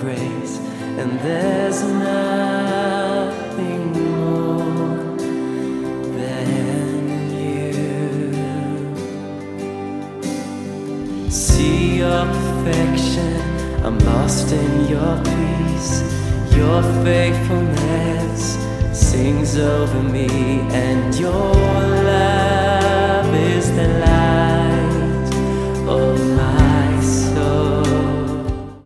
grace, and there's nothing more than you. See your perfection, I'm lost in your peace. Your faithfulness sings over me, and your